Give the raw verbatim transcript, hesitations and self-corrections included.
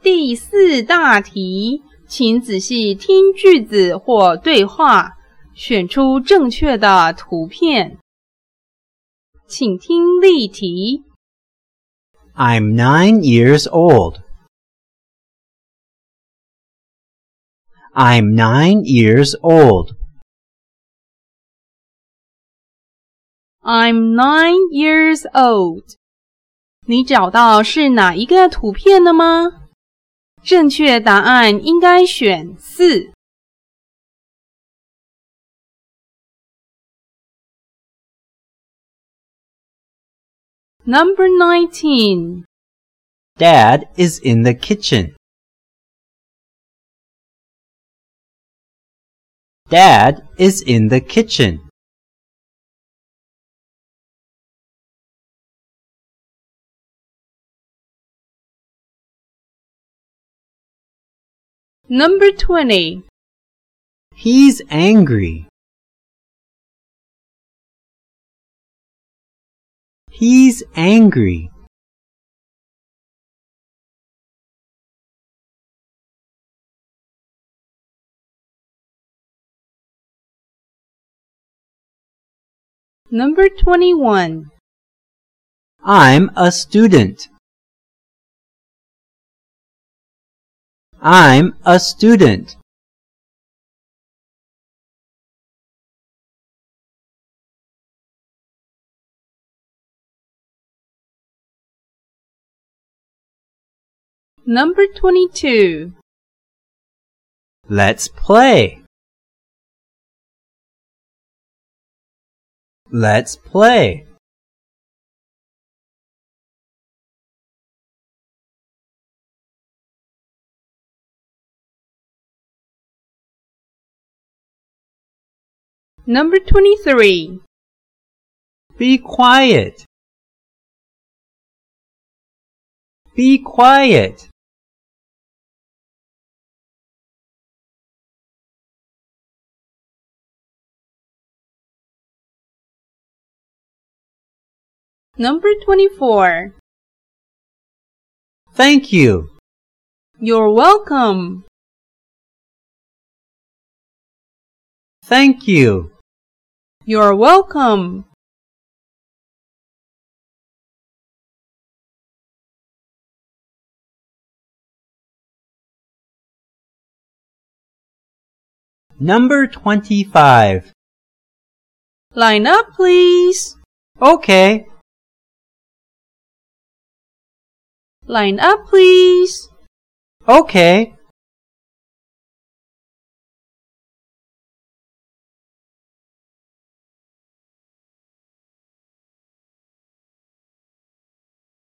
第四大题，请仔细听句子或对话，选出正确的图片。请听例题。 I'm nine years old. I'm nine years old. I'm nine years old. 你找到是哪一个图片了吗？正确答案应该选四。Number nineteen. Dad is in the kitchen. Dad is in the kitchen. Number twenty. He's angry. He's angry. Number twenty-one. I'm a student. I'm a student. Number twenty-two. Let's play. Let's play. Number twenty-three. Be quiet. Be quiet. Number twenty-four. Thank you. You're welcome. Thank you. You're welcome. Number twenty-five. Line up, please. Okay. Line up, please. Okay.